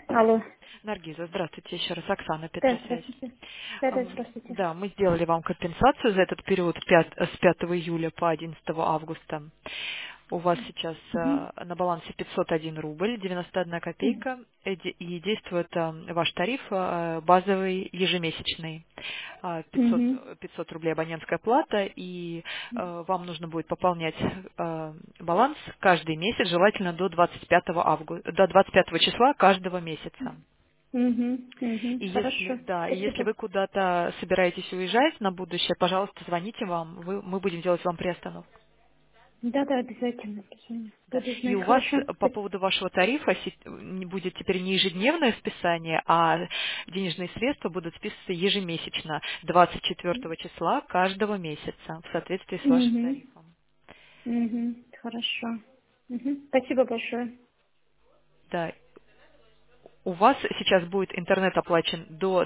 Алло. Наргиза, здравствуйте еще раз, Оксана, Да, Петросвязь. здравствуйте. Да, да, здравствуйте. Да, мы сделали вам компенсацию за этот период с 5 июля по 11 августа. У вас сейчас Угу. на балансе 501 рубль, 91 копейка, и действует ваш тариф базовый ежемесячный. Угу. 500 рублей абонентская плата, и вам нужно будет пополнять баланс каждый месяц, желательно до 25 числа каждого месяца. Угу. Угу. И если, Хорошо. да, и если Спасибо. вы куда-то собираетесь уезжать на будущее, пожалуйста, звоните вам, мы будем делать вам приостановку. Да, да, обязательно. Обязательно. Да. Буду И знать. у вас Хорошо. по поводу вашего тарифа будет теперь не ежедневное списание, а денежные средства будут списываться ежемесячно, 24 числа каждого месяца, в соответствии с вашим Угу. тарифом. Угу. Хорошо. Угу. Спасибо большое. Да. У вас сейчас будет интернет оплачен до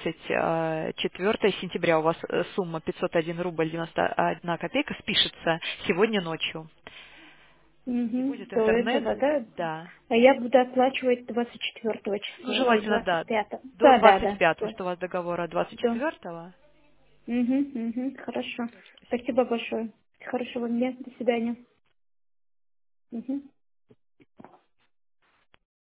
24 сентября. У вас сумма 501 рубль 91 копейка спишется сегодня ночью. И Угу. будет До интернет, этого, да? да. А я буду оплачивать 24 Ну, числа, ой, желательно, двадцать да, пятого. до Да, да, да. 25, Да. что у вас договор от Да. 24. Угу. Угу. Хорошо. Все. Спасибо большое. Хорошего дня. До свидания. Угу.